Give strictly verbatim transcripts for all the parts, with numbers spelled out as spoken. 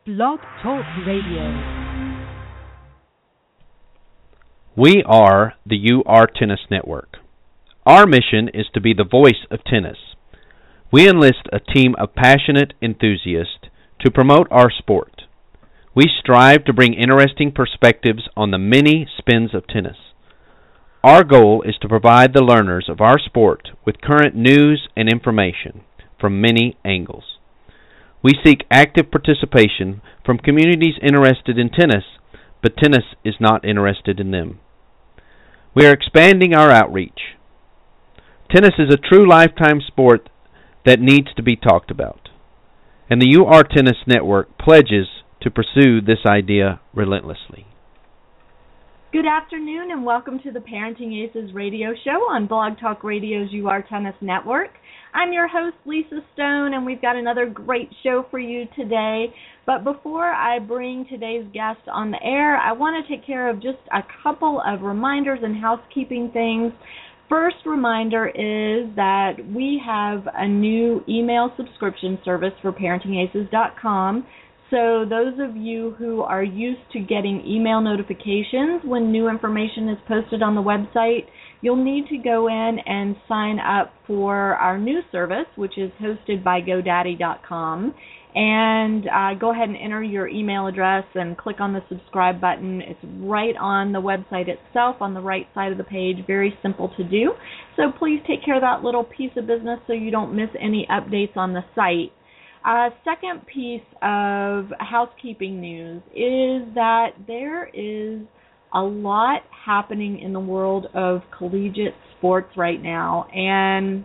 Blog Talk Radio. We are the U R Tennis Network. Our mission is to be the voice of tennis. We enlist a team of passionate enthusiasts to promote our sport. We strive to bring interesting perspectives on the many spins of tennis. Our goal is to provide the learners of our sport with current news and information from many angles. We seek active participation from communities interested in tennis, but tennis is not interested in them. We are expanding our outreach. Tennis is a true lifetime sport that needs to be talked about, and the U R Tennis Network pledges to pursue this idea relentlessly. Good afternoon and welcome to the Parenting Aces radio show on Blog Talk Radio's U R Tennis Network. I'm your host, Lisa Stone, and we've got another great show for you today. But before I bring today's guest on the air, I want to take care of just a couple of reminders and housekeeping things. First reminder is that we have a new email subscription service for parenting aces dot com. So those of you who are used to getting email notifications when new information is posted on the website, you'll need to go in and sign up for our new service, which is hosted by GoDaddy dot com. And uh, go ahead and enter your email address and click on the subscribe button. It's right on the website itself on the right side of the page. Very simple to do. So please take care of that little piece of business so you don't miss any updates on the site. Uh, second piece of housekeeping news is that there is a lot happening in the world of collegiate sports right now, and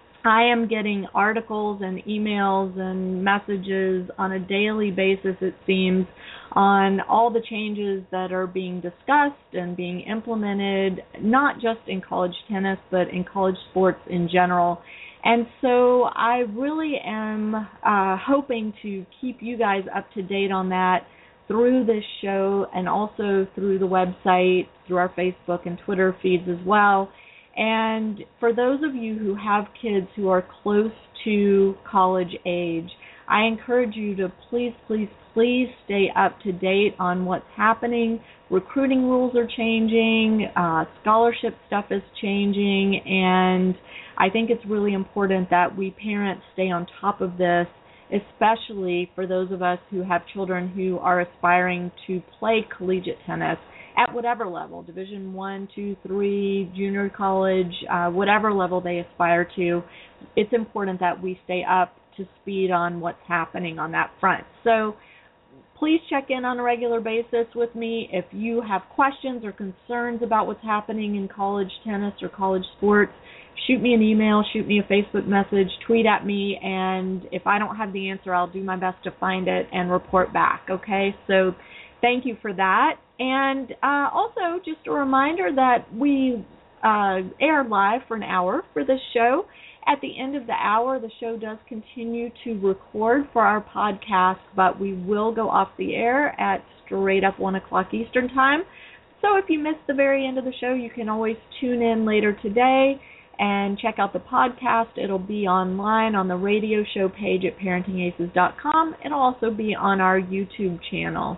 I am getting articles and emails and messages on a daily basis, it seems, on all the changes that are being discussed and being implemented, not just in college tennis, but in college sports in general. And so I really am uh, hoping to keep you guys up to date on that through this show and also through the website, through our Facebook and Twitter feeds as well. And for those of you who have kids who are close to college age, I encourage you to please, please, please stay up to date on what's happening. Recruiting rules are changing, uh, scholarship stuff is changing, and I think it's really important that we parents stay on top of this, especially for those of us who have children who are aspiring to play collegiate tennis at whatever level, Division one, two, three, junior college, uh, whatever level they aspire to. It's important that we stay up to speed on what's happening on that front. So please check in on a regular basis with me. If you have questions or concerns about what's happening in college tennis or college sports, shoot me an email, shoot me a Facebook message, tweet at me, and if I don't have the answer, I'll do my best to find it and report back, okay? So thank you for that. And uh, also, just a reminder that we uh, air live for an hour for this show. At the end of the hour, the show does continue to record for our podcast, but we will go off the air at straight up one o'clock Eastern Time. So if you missed the very end of the show, you can always tune in later today and check out the podcast. It'll be online on the radio show page at parenting aces dot com. It'll also be on our YouTube channel.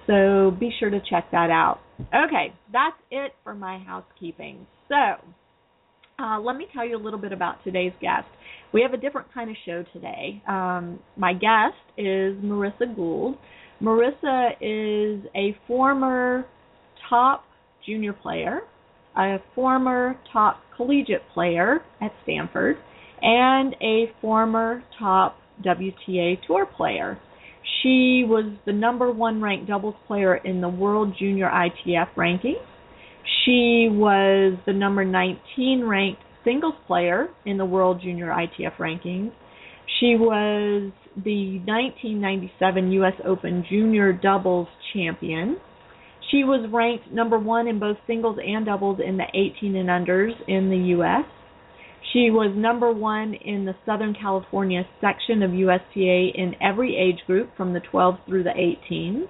So be sure to check that out. Okay, that's it for my housekeeping. So uh, let me tell you a little bit about today's guest. We have a different kind of show today. Um, my guest is Marissa Gould. Marissa is a former top junior player, a former top collegiate player at Stanford, and a former top W T A Tour player. She was the number one ranked doubles player in the World Junior I T F ranking. She was the number nineteen ranked singles player in the World Junior I T F rankings. She was the nineteen ninety-seven U S Open Junior Doubles champion. She was ranked number one in both singles and doubles in the eighteen and unders in the U S She was number one in the Southern California section of U S T A in every age group from the twelve through the eighteen.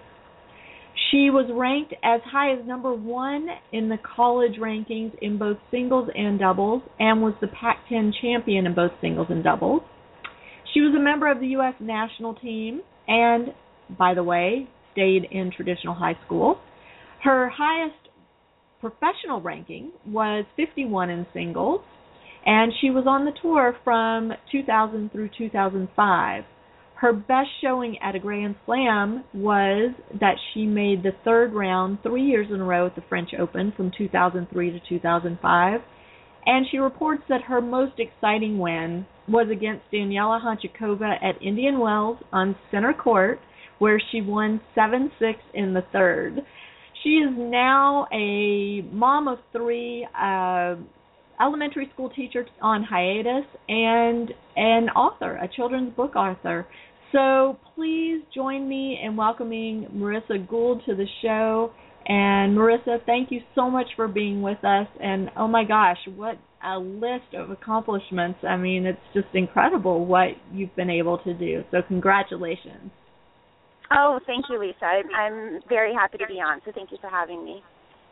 She was ranked as high as number one in the college rankings in both singles and doubles and was the Pac ten champion in both singles and doubles. She was a member of the U S national team and by the way, stayed in traditional high school. Her highest professional ranking was fifty-one in singles, and she was on the tour from two thousand through two thousand five. Her best showing at a Grand Slam was that she made the third round three years in a row at the French Open from two thousand three to two thousand five. And she reports that her most exciting win was against Daniela Hanchikova at Indian Wells on center court, where she won seven six in the third. She is now a mom of three, uh, elementary school teacher on hiatus, and an author, a children's book author. So please join me in welcoming Marissa Gould to the show. And Marissa, thank you so much for being with us. And oh my gosh, what a list of accomplishments. I mean, it's just incredible what you've been able to do. So congratulations. Oh, thank you, Lisa. I'm very happy to be on, so thank you for having me.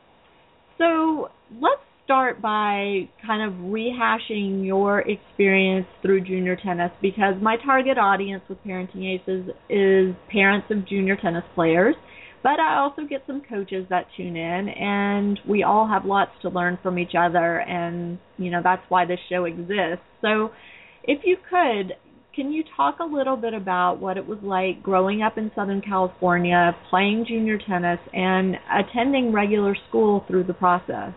So let's start by kind of rehashing your experience through junior tennis, because my target audience with Parenting Aces is parents of junior tennis players, but I also get some coaches that tune in, and we all have lots to learn from each other, and, you know, that's why this show exists. So if you could, can you talk a little bit about what it was like growing up in Southern California, playing junior tennis, and attending regular school through the process?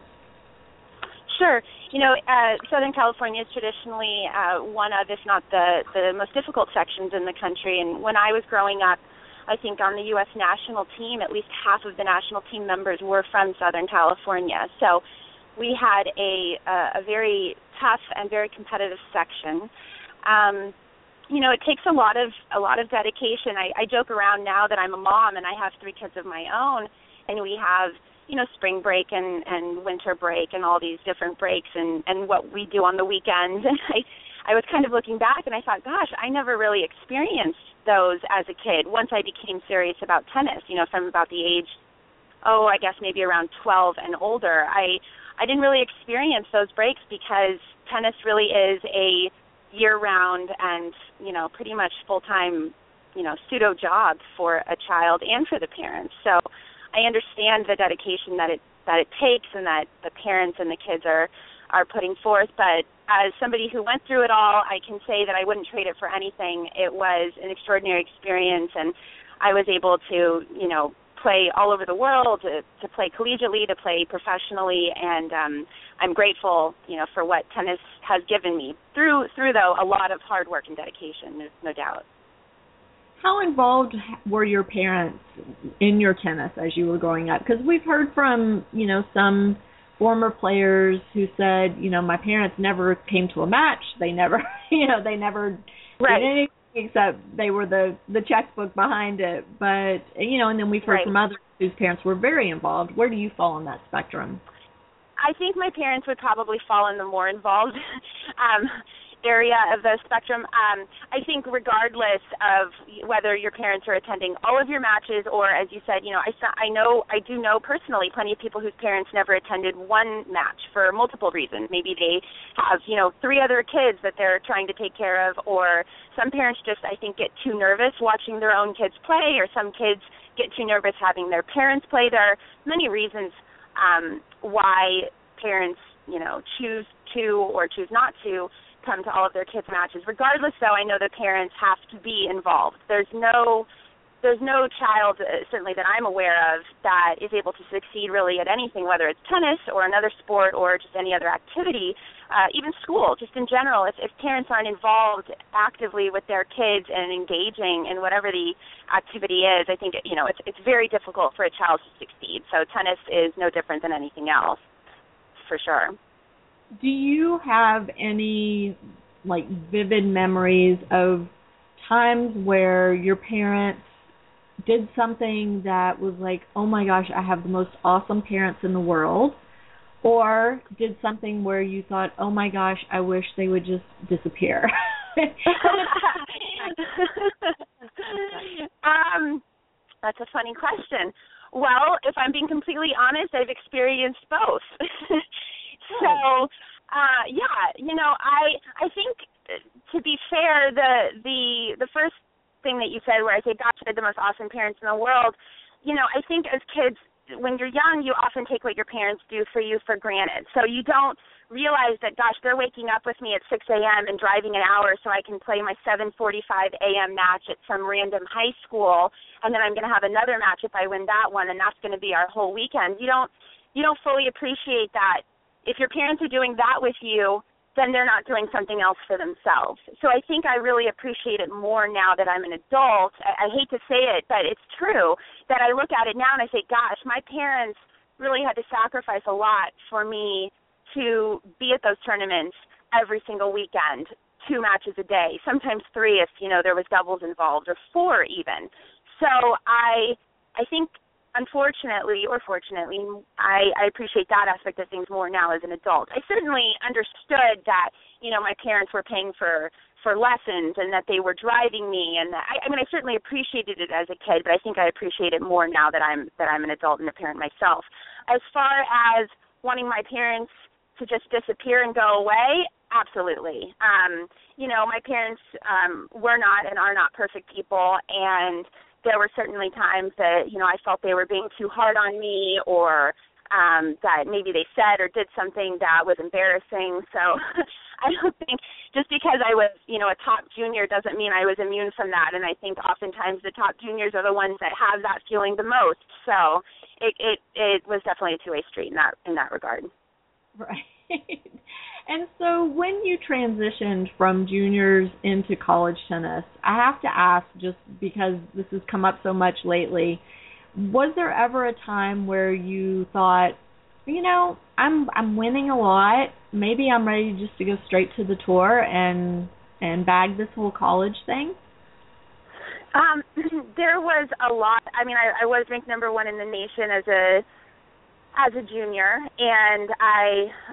Sure. You know, uh, Southern California is traditionally uh, one of, if not the, the most difficult sections in the country. And when I was growing up, I think on the U S national team, at least half of the national team members were from Southern California. So we had a, a, a very tough and very competitive section. Um, you know, it takes a lot of a lot of dedication. I, I joke around now that I'm a mom and I have three kids of my own, and we have, you know, spring break and, and winter break and all these different breaks and, and what we do on the weekends. And I, I was kind of looking back and I thought, gosh, I never really experienced those as a kid. Once I became serious about tennis, you know, from about the age, oh, I guess maybe around twelve and older, I I didn't really experience those breaks because tennis really is a year-round and, you know, pretty much full-time, you know, pseudo job for a child and for the parents. So I understand the dedication that it that it takes and that the parents and the kids are, are putting forth. But as somebody who went through it all, I can say that I wouldn't trade it for anything. It was an extraordinary experience, and I was able to, you know, play all over the world, to, to play collegiately, to play professionally, and um, I'm grateful, you know, for what tennis has given me through, through though, a lot of hard work and dedication, no, no doubt. How involved were your parents in your tennis as you were growing up? Because we've heard from, you know, some former players who said, you know, my parents never came to a match. They never, you know, they never right. did anything except they were the, the checkbook behind it. But, you know, and then we've heard right. from others whose parents were very involved. Where do you fall on that spectrum? I think my parents would probably fall in the more involved um, area of the spectrum. Um, I think regardless of whether your parents are attending all of your matches or, as you said, you know, I, I know, I do know personally plenty of people whose parents never attended one match for multiple reasons. Maybe they have, you know, three other kids that they're trying to take care of, or some parents just, I think, get too nervous watching their own kids play, or some kids get too nervous having their parents play. There are many reasons um, why parents, you know, choose to or choose not to come to all of their kids' matches. Regardless, though, I know the parents have to be involved. There's no there's no child, uh, certainly that I'm aware of, that is able to succeed really at anything, whether it's tennis or another sport or just any other activity, uh, even school, just in general. If, if parents aren't involved actively with their kids and engaging in whatever the activity is, I think, you know, it's it's very difficult for a child to succeed. So tennis is no different than anything else, for sure. Do you have any, like, vivid memories of times where your parents did something that was like, oh my gosh, I have the most awesome parents in the world, or did something where you thought, oh my gosh, I wish they would just disappear? um, that's a funny question. Well, if I'm being completely honest, I've experienced both. So, uh, yeah, you know, I I think, to be fair, the the the first thing that you said where I say, gosh, they're the most awesome parents in the world. You know, I think as kids, when you're young, you often take what your parents do for you for granted. So you don't realize that, gosh, they're waking up with me at six a.m. and driving an hour so I can play my seven forty-five a.m. match at some random high school, and then I'm going to have another match if I win that one, and that's going to be our whole weekend. You don't, you don't fully appreciate that. If your parents are doing that with you, then they're not doing something else for themselves. So I think I really appreciate it more now that I'm an adult. I, I hate to say it, but it's true that I look at it now and I say, gosh, my parents really had to sacrifice a lot for me to be at those tournaments every single weekend, two matches a day, sometimes three if, you know, there was doubles involved, or four even. So I I think, unfortunately or fortunately, I, I appreciate that aspect of things more now as an adult. I certainly understood that, you know, my parents were paying for, for lessons and that they were driving me, and I, I mean, I certainly appreciated it as a kid, but I think I appreciate it more now that I'm that I'm an adult and a parent myself. As far as wanting my parents to just disappear and go away, absolutely. Um, you know, my parents um, were not and are not perfect people, and there were certainly times that, you know, I felt they were being too hard on me, or um, that maybe they said or did something that was embarrassing. So I don't think just because I was, you know, a top junior doesn't mean I was immune from that. And I think oftentimes the top juniors are the ones that have that feeling the most. So it it, it was definitely a two-way street in that in that regard. Right. And so when you transitioned from juniors into college tennis, I have to ask, just because this has come up so much lately, was there ever a time where you thought, you know, I'm I'm winning a lot, maybe I'm ready just to go straight to the tour and and bag this whole college thing? Um, there was a lot. I mean, I, I was ranked number one in the nation as a as a junior, and I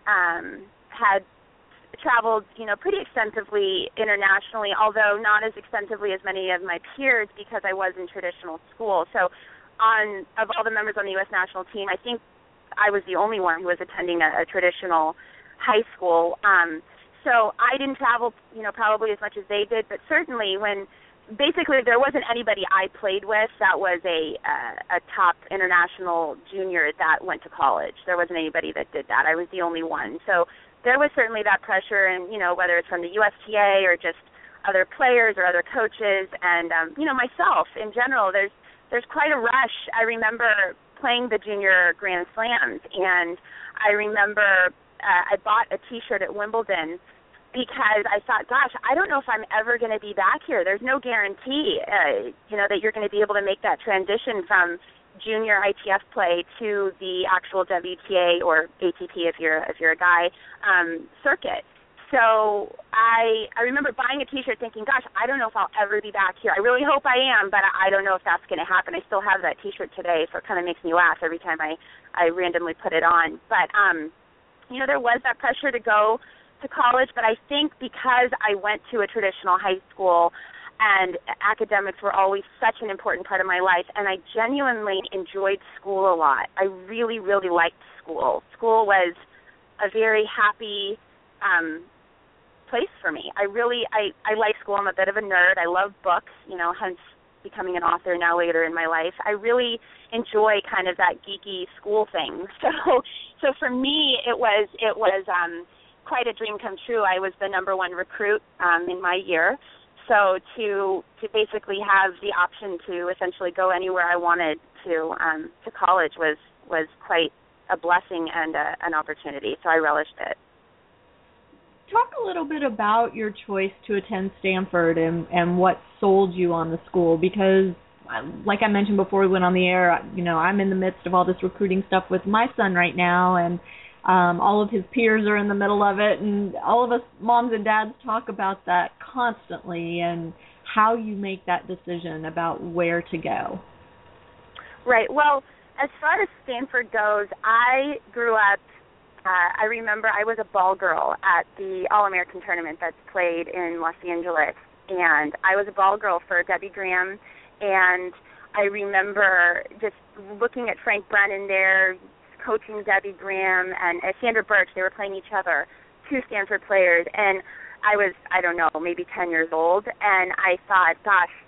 um, had traveled, you know, pretty extensively internationally, although not as extensively as many of my peers because I was in traditional school. So on of all the members on the U S national team, I think I was the only one who was attending a, a traditional high school. Um, so I didn't travel, you know, probably as much as they did, but certainly when basically there wasn't anybody I played with that was a uh, a top international junior that went to college. There wasn't anybody that did that. I was the only one. So there was certainly that pressure, and, you know, whether it's from the U S T A or just other players or other coaches, and, um, you know, myself in general, there's there's quite a rush. I remember playing the junior Grand Slams, and I remember uh, I bought a T-shirt at Wimbledon because I thought, gosh, I don't know if I'm ever going to be back here. There's no guarantee, uh, you know, that you're going to be able to make that transition from junior I T F play to the actual W T A or A T P if you're if you're a guy um, circuit. So I I remember buying a T-shirt thinking, gosh, I don't know if I'll ever be back here. I really hope I am, but I don't know if that's going to happen. I still have that T-shirt today, so it kind of makes me laugh every time I, I randomly put it on. But, um, you know, there was that pressure to go to college, but I think because I went to a traditional high school and academics were always such an important part of my life, and I genuinely enjoyed school a lot. I really, really liked school. School was a very happy um, place for me. I really, I, I like school. I'm a bit of a nerd. I love books, you know, hence becoming an author now later in my life. I really enjoy kind of that geeky school thing. So, so for me, it was, it was um, quite a dream come true. I was the number one recruit um, in my year. So to to basically have the option to essentially go anywhere I wanted to um, to college was was quite a blessing and a, an opportunity. So I relished it. Talk a little bit about your choice to attend Stanford and, and what sold you on the school, because like I mentioned before we went on the air, you know, I'm in the midst of all this recruiting stuff with my son right now, and Um, all of his peers are in the middle of it, and all of us moms and dads talk about that constantly and how you make that decision about where to go. Right. Well, as far as Stanford goes, I grew up, uh, I remember I was a ball girl at the All-American tournament that's played in Los Angeles, and I was a ball girl for Debbie Graham, and I remember just looking at Frank Brennan there, coaching Debbie Graham and uh, Sandra Birch. They were playing each other, two Stanford players, and I was, I don't know, maybe ten years old, and I thought, gosh,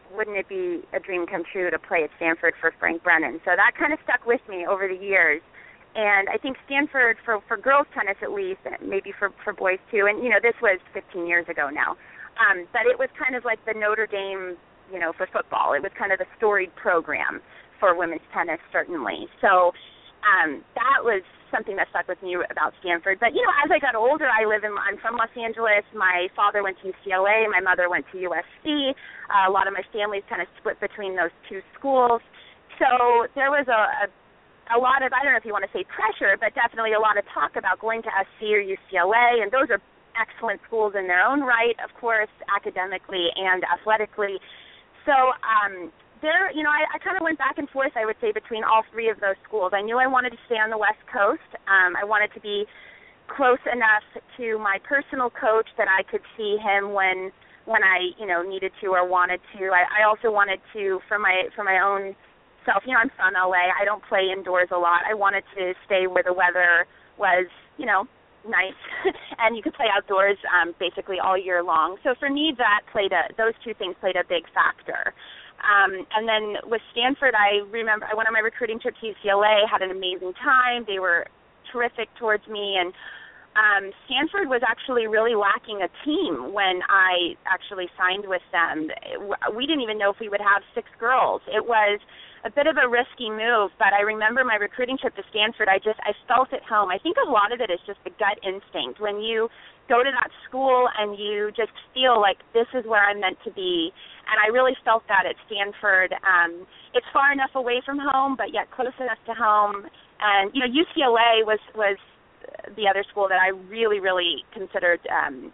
wouldn't it be a dream come true to play at Stanford for Frank Brennan? So that kind of stuck with me over the years. And I think Stanford, for, for girls tennis at least, maybe for, for boys too, and, you know, this was fifteen years ago now, um, but it was kind of like the Notre Dame, you know, for football. It was kind of the storied program for women's tennis, certainly. So um, that was something that stuck with me about Stanford. But, you know, as I got older, I live in, I'm from Los Angeles. My father went to U C L A. My mother went to U S C. Uh, a lot of my family's kind of split between those two schools. So there was a, a a lot of, I don't know if you want to say pressure, but definitely a lot of talk about going to S C or U C L A, and those are excellent schools in their own right, of course, academically and athletically. So um, there, you know, I, I kind of went back and forth, I would say, between all three of those schools. I knew I wanted to stay on the West Coast. Um, I wanted to be close enough to my personal coach that I could see him when when I, you know, needed to or wanted to. I, I also wanted to, for my for my own self, you know, I'm from L A. I don't play indoors a lot. I wanted to stay where the weather was, you know, nice, and you could play outdoors um, basically all year long. So for me, that played a, those two things played a big factor. Um, and then with Stanford, I remember I went on my recruiting trip to U C L A, had an amazing time. They were terrific towards me, and um, Stanford was actually really lacking a team when I actually signed with them. We didn't even know if we would have six girls. It was a bit of a risky move, but I remember my recruiting trip to Stanford, I just, I felt at home. I think a lot of it is just the gut instinct. When you go to that school and you just feel like this is where I'm meant to be, and I really felt that at Stanford. Um, it's far enough away from home, but yet close enough to home. And, you know, U C L A was, was the other school that I really, really considered. Um,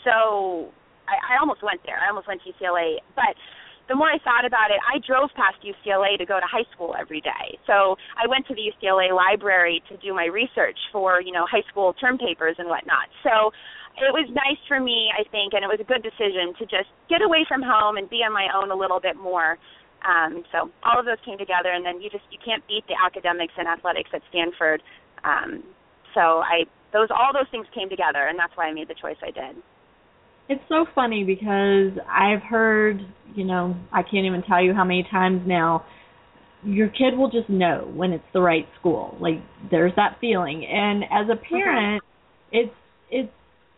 so I, I almost went there. I almost went to U C L A, but the more I thought about it, I drove past U C L A to go to high school every day. So I went to the U C L A library to do my research for, you know, high school term papers and whatnot. So it was nice for me, I think, and it was a good decision to just get away from home and be on my own a little bit more. Um, so all of those came together, and then you just you can't beat the academics and athletics at Stanford. Um, so I those all those things came together, and that's why I made the choice I did. It's so funny because I've heard, you know, I can't even tell you how many times now, your kid will just know when it's the right school. Like, there's that feeling. And as a parent, mm-hmm. it's it's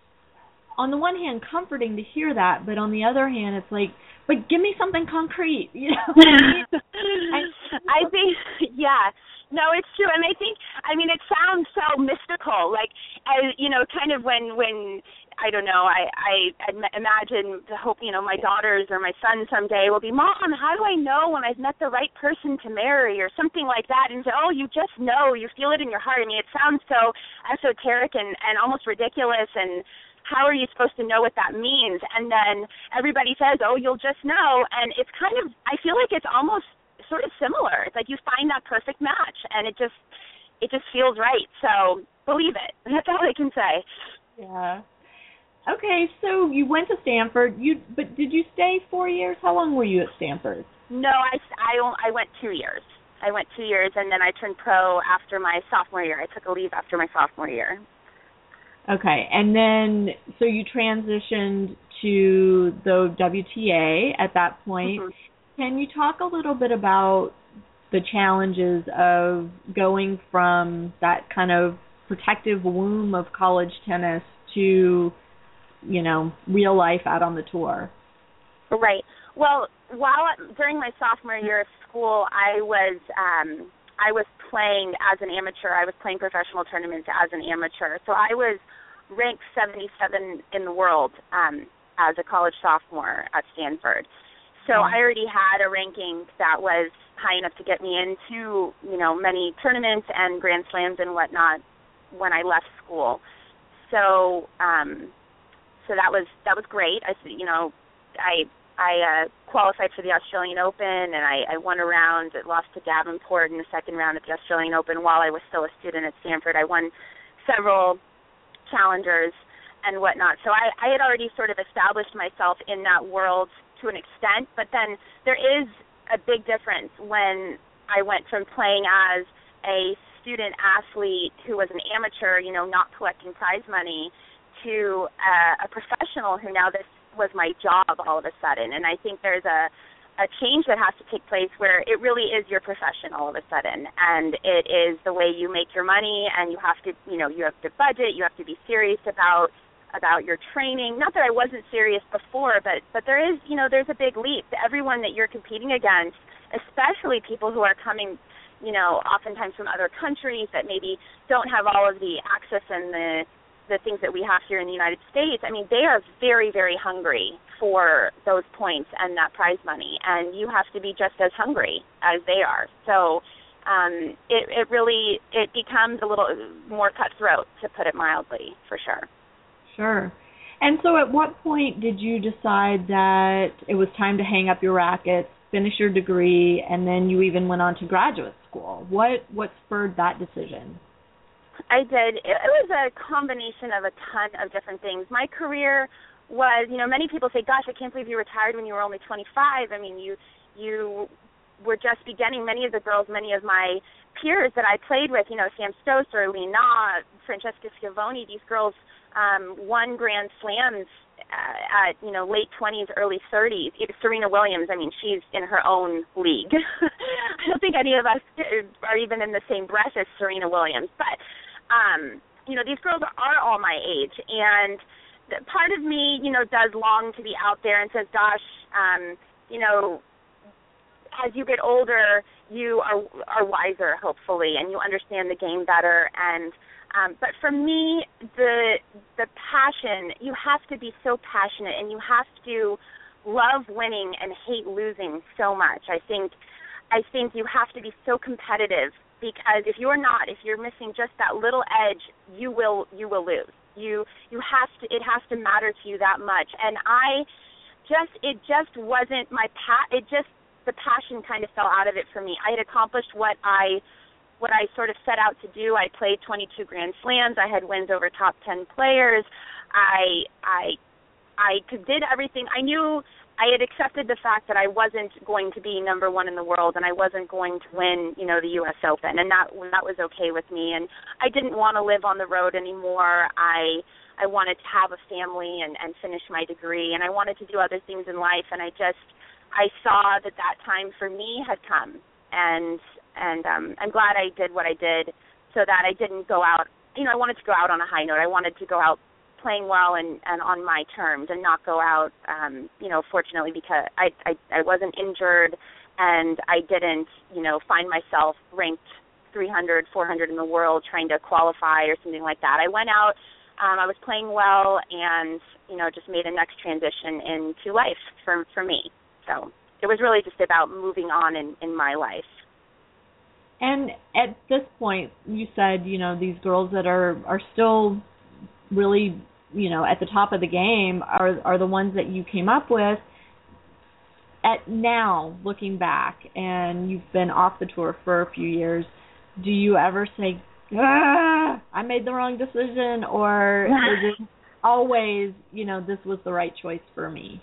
on the one hand comforting to hear that, but on the other hand, it's like, but give me something concrete, you know what I mean? I, I think, yeah. No, it's true. And I think, I mean, it sounds so mystical, like, as, you know, kind of when, when I don't know, I, I imagine, hope, you know, my daughters or my son someday will be, Mom, how do I know when I've met the right person to marry or something like that? And say, oh, you just know, you feel it in your heart. I mean, it sounds so esoteric and, and almost ridiculous, and how are you supposed to know what that means? And then everybody says, oh, you'll just know. And it's kind of, I feel like it's almost sort of similar. It's like you find that perfect match, and it just it just feels right. So believe it. That's all I can say. Yeah. Okay, so you went to Stanford. You but did you stay four years? How long were you at Stanford? No, I, I, I went two years. I went two years, and then I turned pro after my sophomore year. I took a leave after my sophomore year. Okay, and then so you transitioned to the W T A at that point. Mm-hmm. Can you talk a little bit about the challenges of going from that kind of protective womb of college tennis to, you know, real life out on the tour? Right. Well, while during my sophomore year of school, I was um, I was playing as an amateur. I was playing professional tournaments as an amateur. So I was ranked seventy-seven in the world um, as a college sophomore at Stanford. So I already had a ranking that was high enough to get me into, you know, many tournaments and Grand Slams and whatnot when I left school. So, um, so that was that was great. I, you know, I I uh, qualified for the Australian Open, and I, I won a round. I lost to Davenport in the second round of the Australian Open while I was still a student at Stanford. I won several challengers and whatnot. So I, I had already sort of established myself in that world to an extent, but then there is a big difference when I went from playing as a student athlete who was an amateur, you know, not collecting prize money, to uh, a professional who now this was my job all of a sudden. And I think there's a, a change that has to take place where it really is your profession all of a sudden, and it is the way you make your money, and you have to, you know, you have to budget, you have to be serious about about your training. Not that I wasn't serious before, but but there is, you know, there's a big leap. Everyone that you're competing against, especially people who are coming, you know, oftentimes from other countries that maybe don't have all of the access and the the things that we have here in the United States, I mean, they are very, very hungry for those points and that prize money, and you have to be just as hungry as they are. So um, it, it really, it becomes a little more cutthroat, to put it mildly, for sure. Sure. And so at what point did you decide that it was time to hang up your rackets, finish your degree, and then you even went on to graduate school? What, what spurred that decision? I did. It was a combination of a ton of different things. My career was, you know, many people say, gosh, I can't believe you retired when you were only twenty-five. I mean, you you were just beginning. Many of the girls, many of my peers that I played with, you know, Sam Stosur, Lee Na, Francesca Schiavone, these girls um, won Grand Slams uh, at, you know, late twenties, early thirties. Serena Williams, I mean, she's in her own league. I don't think any of us are even in the same breath as Serena Williams. But, um, you know, these girls are all my age. And part of me, you know, does long to be out there and says, gosh, um, you know, as you get older, you are are wiser, hopefully, and you understand the game better. And um, but for me, the the passion, you have to be so passionate, and you have to love winning and hate losing so much. I think I think you have to be so competitive, because if you're not, if you're missing just that little edge, you will you will lose. You you have to it has to matter to you that much. And I just it just wasn't my pa- it just the passion kind of fell out of it for me. I had accomplished what I what I sort of set out to do. I played twenty-two Grand Slams. I had wins over top ten players. I I I did everything. I knew I had accepted the fact that I wasn't going to be number one in the world, and I wasn't going to win, you know, the U S Open, and that that was okay with me. And I didn't want to live on the road anymore. I I wanted to have a family and, and finish my degree, and I wanted to do other things in life. And I just I saw that that time for me had come, and and um, I'm glad I did what I did, so that I didn't go out. You know, I wanted to go out on a high note. I wanted to go out playing well and, and on my terms, and not go out, um, you know, fortunately, because I, I I wasn't injured, and I didn't, you know, find myself ranked three hundred, four hundred in the world trying to qualify or something like that. I went out, um, I was playing well, and, you know, just made a next transition into life for for me. So it was really just about moving on in, in my life. And at this point, you said, you know, these girls that are, are still really, you know, at the top of the game are are the ones that you came up with. At now, looking back, and you've been off the tour for a few years, do you ever say, ah, I made the wrong decision, or is it always, you know, this was the right choice for me?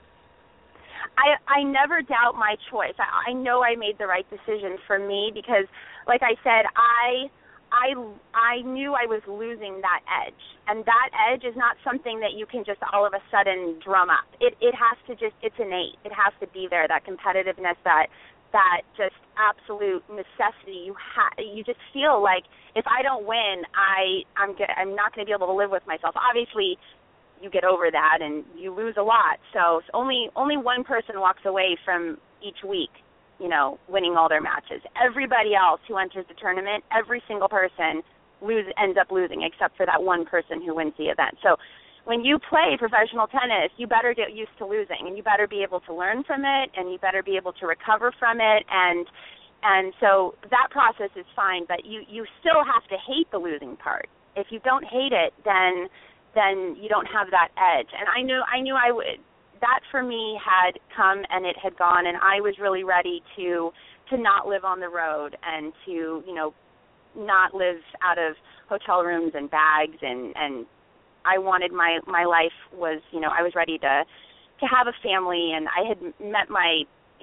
I, I never doubt my choice. I, I know I made the right decision for me, because, like I said, I I I knew I was losing that edge, and that edge is not something that you can just all of a sudden drum up. It it has to just it's innate. It has to be there. That competitiveness, that that just absolute necessity. You ha- you just feel like if I don't win, I I'm get, I'm not going to be able to live with myself. Obviously, you get over that and you lose a lot. So only only one person walks away from each week, you know, winning all their matches. Everybody else who enters the tournament, every single person lose ends up losing, except for that one person who wins the event. So when you play professional tennis, you better get used to losing, and you better be able to learn from it, and you better be able to recover from it. And and so that process is fine, but you, you still have to hate the losing part. If you don't hate it, then then you don't have that edge. And I knew I knew I would. That for me had come and it had gone, and I was really ready to to not live on the road and to, you know, not live out of hotel rooms and bags, and, and I wanted my, my life was, you know, I was ready to to have a family, and I had met my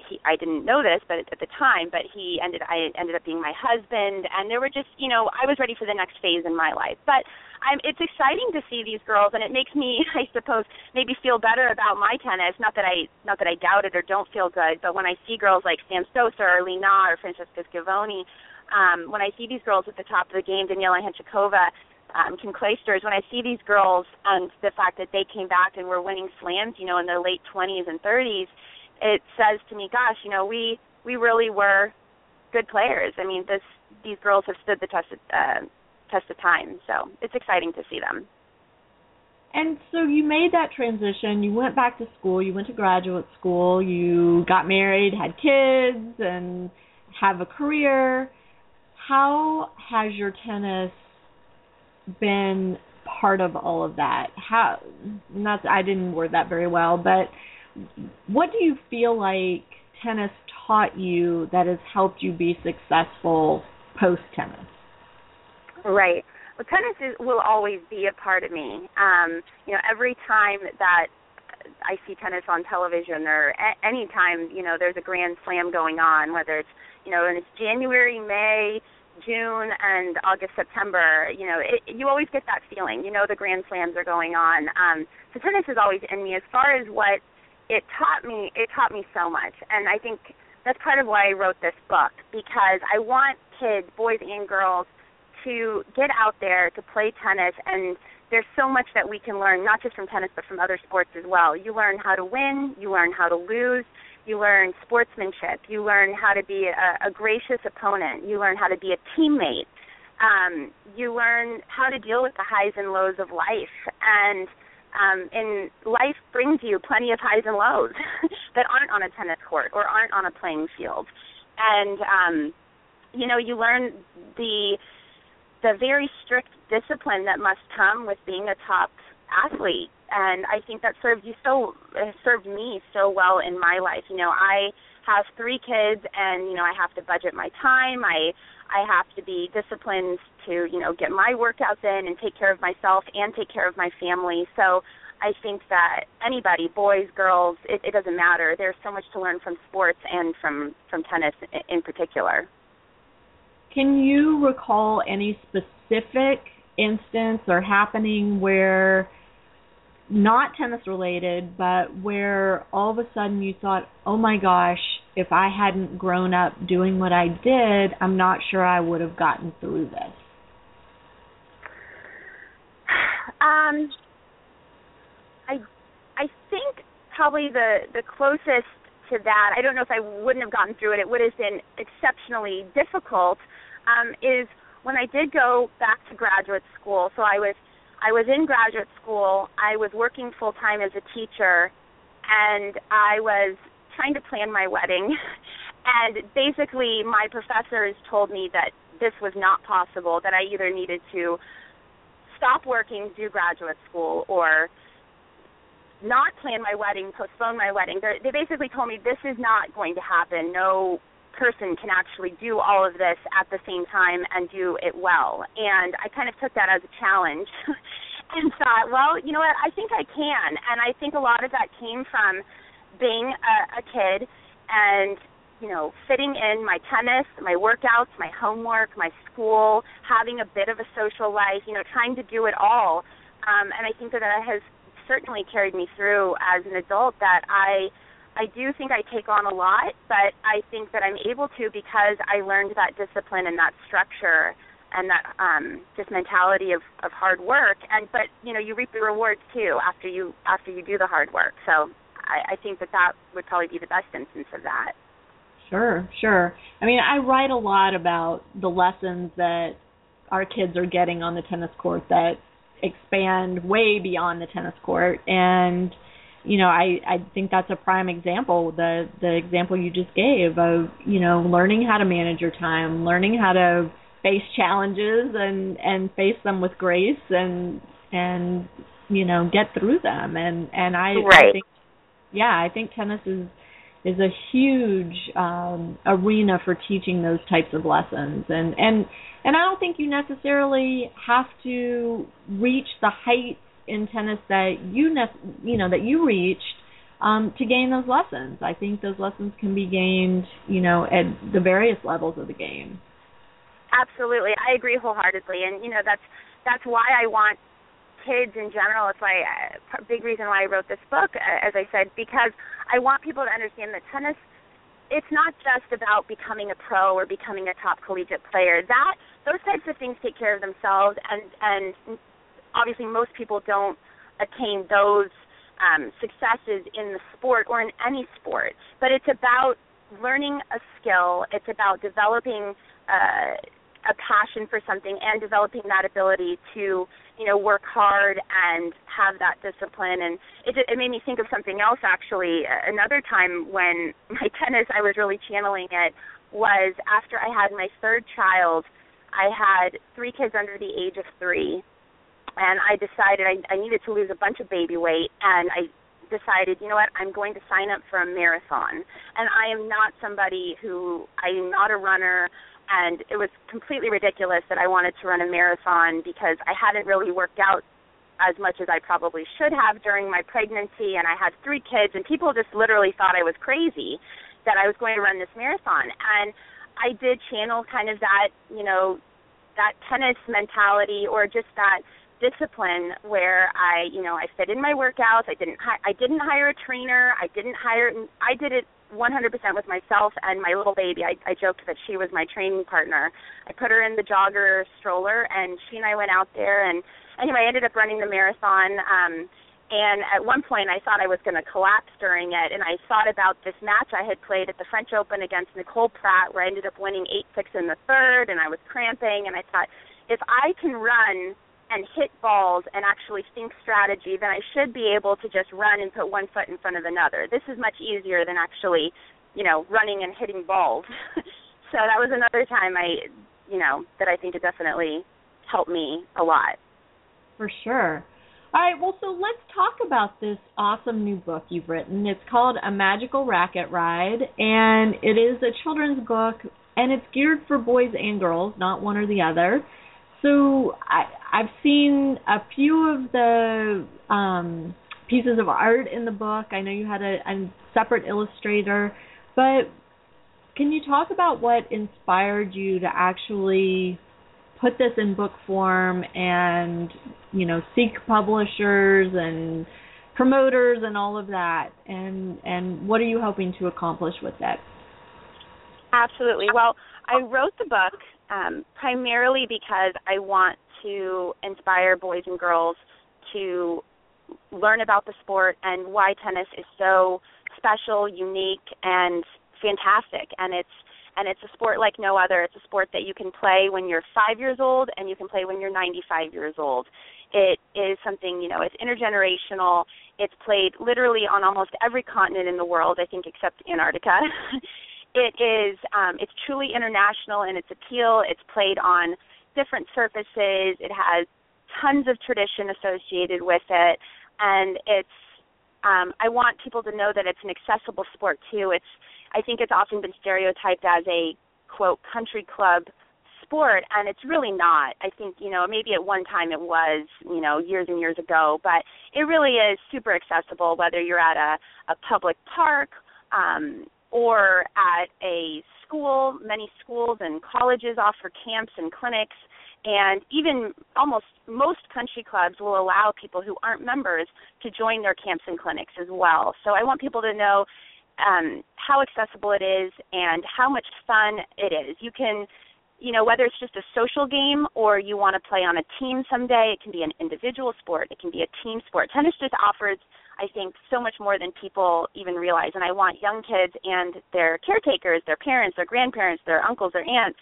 he, I didn't know this, but at the time, but he ended, I ended up being my husband, and there were just, you know, I was ready for the next phase in my life. But I'm, it's exciting to see these girls, and it makes me, I suppose, maybe feel better about my tennis. Not that I, not that I doubt it or don't feel good, but when I see girls like Sam Stosur or Lina or Francesca Schiavone, um, when I see these girls at the top of the game, Daniela Henchikova, um, Kim Clijsters, when I see these girls and the fact that they came back and were winning slams, you know, in their late twenties and thirties, it says to me, gosh, you know, we, we really were good players. I mean, this these girls have stood the test of, uh, test of time, so it's exciting to see them. And so you made that transition. You went back to school. You went to graduate school. You got married, had kids, and have a career. How has your tennis been part of all of that? How? Not I didn't word that very well, but what do you feel like tennis taught you that has helped you be successful post-tennis? Right. Well, tennis is, will always be a part of me. Um, you know, every time that I see tennis on television or a- any time, you know, there's a Grand Slam going on, whether it's, you know, and it's January, May, June, and August, September, you know, it, you always get that feeling. You know the Grand Slams are going on. Um, so tennis is always in me. As far as what it taught me, it taught me so much. And I think that's part of why I wrote this book, because I want kids, boys and girls, to get out there to play tennis, and there's so much that we can learn, not just from tennis, but from other sports as well. You learn how to win, you learn how to lose, you learn sportsmanship, you learn how to be a, a gracious opponent, you learn how to be a teammate, um, you learn how to deal with the highs and lows of life, and um, and life brings you plenty of highs and lows that aren't on a tennis court or aren't on a playing field. And, um, you know, you learn the the very strict discipline that must come with being a top athlete. And I think that served you so, uh, served me so well in my life. You know, I have three kids, and, you know, I have to budget my time. I I have to be disciplined to, you know, get my workouts in and take care of myself and take care of my family. So I think that anybody, boys, girls, it, it doesn't matter. There's so much to learn from sports and from, from tennis in particular. Can you recall any specific instance or happening where, not tennis related, but where all of a sudden you thought, oh my gosh, if I hadn't grown up doing what I did, I'm not sure I would have gotten through this? Um, I I think probably the, the closest to that, I don't know if I wouldn't have gotten through it, it would have been exceptionally difficult, um, is when I did go back to graduate school. So I was I was in graduate school, I was working full-time as a teacher, and I was trying to plan my wedding. And basically my professors told me that this was not possible, that I either needed to stop working, do graduate school, or not plan my wedding, postpone my wedding. They're, they basically told me this is not going to happen. No person can actually do all of this at the same time and do it well. And I kind of took that as a challenge and thought, well, you know what, I think I can. And I think a lot of that came from being a, a kid and, you know, fitting in my tennis, my workouts, my homework, my school, having a bit of a social life, you know, trying to do it all. Um, and I think that that has certainly carried me through as an adult, that I I do think I take on a lot, but I think that I'm able to because I learned that discipline and that structure and that um, just mentality of, of hard work. And but you know, you reap the rewards too after you after you do the hard work. So I, I think that that would probably be the best instance of that. Sure, sure. I mean, I write a lot about the lessons that our kids are getting on the tennis court that expand way beyond the tennis court, and you know, I, I think that's a prime example, the the example you just gave of, you know, learning how to manage your time, learning how to face challenges and, and face them with grace and, and you know, get through them. And, and I, right. I think, yeah, I think tennis is is a huge um, arena for teaching those types of lessons. And, and, and I don't think you necessarily have to reach the heights in tennis that you ne- you know that you reached um, to gain those lessons. I think those lessons can be gained, you know, at the various levels of the game. Absolutely. I agree wholeheartedly. And, you know, that's that's why I want kids in general. It's why a big reason why I wrote this book, as I said, because I want people to understand that tennis, it's not just about becoming a pro or becoming a top collegiate player. That those types of things take care of themselves, and and obviously most people don't attain those um, successes in the sport or in any sport. But it's about learning a skill. It's about developing uh, a passion for something and developing that ability to, you know, work hard and have that discipline. And it, it made me think of something else, actually. Another time when my tennis, I was really channeling it, was after I had my third child. I had three kids under the age of three, and I decided I, I needed to lose a bunch of baby weight, and I decided, you know what, I'm going to sign up for a marathon. And I am not somebody who, I am not a runner, and it was completely ridiculous that I wanted to run a marathon because I hadn't really worked out as much as I probably should have during my pregnancy, and I had three kids, and people just literally thought I was crazy that I was going to run this marathon. And I did channel kind of that, you know, that tennis mentality or just that discipline where I, you know, I fit in my workouts. I didn't, hi- I didn't hire a trainer. I didn't hire. I did it one hundred percent with myself and my little baby. I, I joked that she was my training partner. I put her in the jogger stroller, and she and I went out there. And anyway, I ended up running the marathon. Um, and at one point, I thought I was going to collapse during it. And I thought about this match I had played at the French Open against Nicole Pratt, where I ended up winning eight six in the third, and I was cramping. And I thought, if I can run and hit balls and actually think strategy, then I should be able to just run and put one foot in front of another. This is much easier than actually, you know, running and hitting balls. So that was another time I, you know, that I think it definitely helped me a lot. For sure. All right, well, so let's talk about this awesome new book you've written. It's called A Magical Racket Ride, and it is a children's book, and it's geared for boys and girls, not one or the other. So I, I've seen a few of the um, pieces of art in the book. I know you had a, a separate illustrator, but can you talk about what inspired you to actually put this in book form and, you know, seek publishers and promoters and all of that? And, and what are you hoping to accomplish with that? Absolutely. Well, I wrote the book um, primarily because I want to inspire boys and girls to learn about the sport and why tennis is so special, unique, and fantastic. And it's and it's a sport like no other. It's a sport that you can play when you're five years old and you can play when you're ninety-five years old. It is something, you know, it's intergenerational. It's played literally on almost every continent in the world, I think, except Antarctica. It is, um, it's truly international in its appeal. It's played on different surfaces. It has tons of tradition associated with it. And it's, um, I want people to know that it's an accessible sport, too. It's, I think it's often been stereotyped as a, quote, country club sport, and it's really not. I think, you know, maybe at one time it was, you know, years and years ago, but it really is super accessible, whether you're at a, a public park, um, or at a school. Many schools and colleges offer camps and clinics, and even almost most country clubs will allow people who aren't members to join their camps and clinics as well. So I want people to know um, how accessible it is and how much fun it is. You can, you know, whether it's just a social game or you want to play on a team someday, it can be an individual sport, it can be a team sport. Tennis just offers, I think, so much more than people even realize. And I want young kids and their caretakers, their parents, their grandparents, their uncles, their aunts,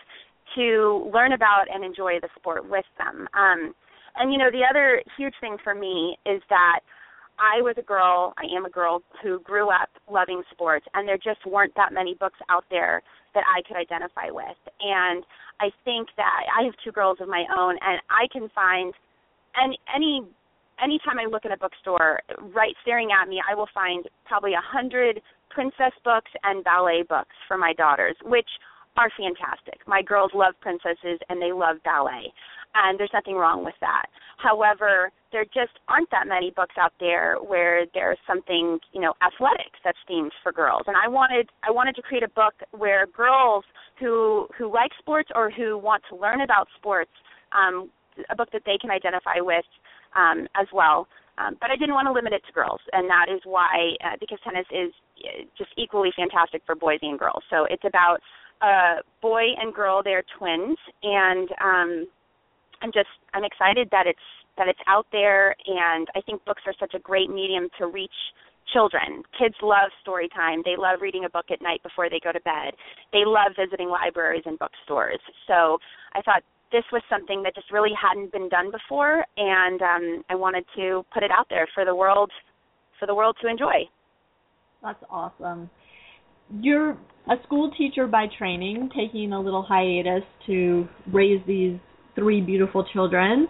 to learn about and enjoy the sport with them. Um, and, you know, the other huge thing for me is that I was a girl, I am a girl, who grew up loving sports, and there just weren't that many books out there that I could identify with. And I think that I have two girls of my own, and I can find any, any anytime I look in a bookstore, right staring at me, I will find probably a hundred princess books and ballet books for my daughters, which are fantastic. My girls love princesses and they love ballet. and there's nothing wrong with that. However, there just aren't that many books out there where there's something, you know, athletics that's themed for girls. And I wanted I wanted to create a book where girls who who like sports or who want to learn about sports, um, a book that they can identify with um, as well. Um, but I didn't want to limit it to girls, and that is why, uh, because tennis is just equally fantastic for boys and girls. So it's about a boy and girl, they're twins, and um, I'm just I'm excited that it's that it's out there, and I think books are such a great medium to reach children. Kids love story time. They love reading a book at night before they go to bed. They love visiting libraries and bookstores. So I thought this was something that just really hadn't been done before, and um, I wanted to put it out there for the world for the world to enjoy. That's awesome. You're a school teacher by training, taking a little hiatus to raise these three beautiful children.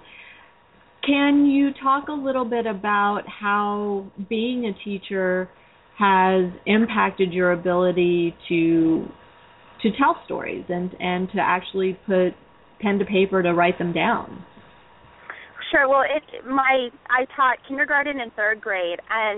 Can you talk a little bit about how being a teacher has impacted your ability to to tell stories and, and to actually put pen to paper to write them down? Sure. Well, it my I taught kindergarten and third grade, and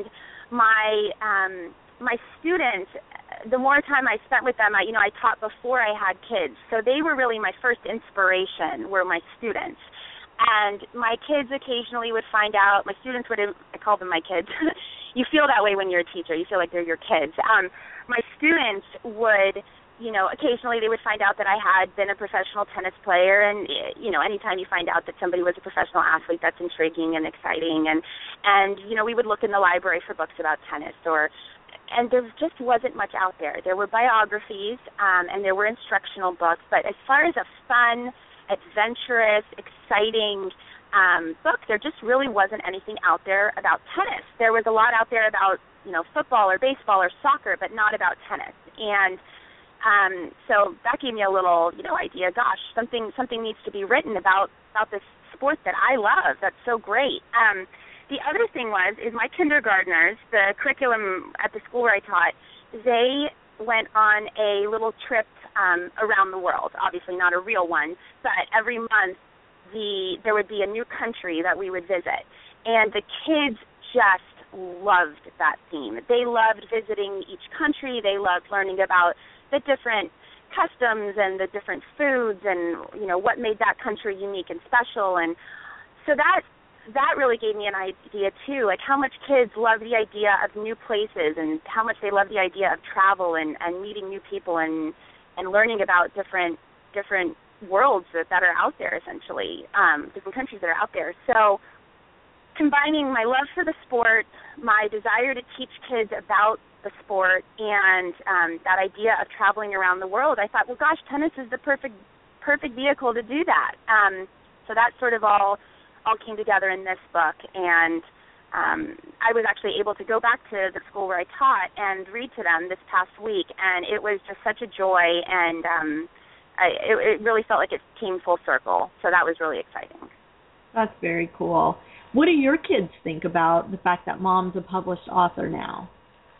my um, my students, the more time I spent with them, I, you know, I taught before I had kids, so they were really my first inspiration. Were my students. And my kids occasionally would find out, my students would, I call them my kids. You feel that way when you're a teacher. You feel like they're your kids. Um, my students would, you know, occasionally they would find out that I had been a professional tennis player. And, you know, anytime you find out that somebody was a professional athlete, that's intriguing and exciting. And, and you know, we would look in the library for books about tennis or, and there just wasn't much out there. There were biographies um, and there were instructional books. But as far as a fun, adventurous, exciting um, book, there just really wasn't anything out there about tennis. There was a lot out there about, you know, football or baseball or soccer, but not about tennis. And um, so that gave me a little, you know, idea. Gosh, something something needs to be written about about this sport that I love. That's so great. Um, the other thing was is my kindergartners, the curriculum at the school where I taught, they went on a little trip um, around the world. Obviously not a real one, but every month the there would be a new country that we would visit. And the kids just loved that theme. They loved visiting each country. They loved learning about the different customs and the different foods and, you know, what made that country unique and special. And so that that really gave me an idea, too, like how much kids love the idea of new places and how much they love the idea of travel and, and meeting new people and, and learning about different different worlds that, that are out there, essentially, um, different countries that are out there. So combining my love for the sport, my desire to teach kids about the sport, and um, that idea of traveling around the world, I thought, well, gosh, tennis is the perfect perfect vehicle to do that. Um, so that sort of all all came together in this book, and um, I was actually able to go back to the school where I taught and read to them this past week, and it was just such a joy, and um, I, it, it really felt like it came full circle, so that was really exciting. That's very cool. What do your kids think about the fact that Mom's a published author now?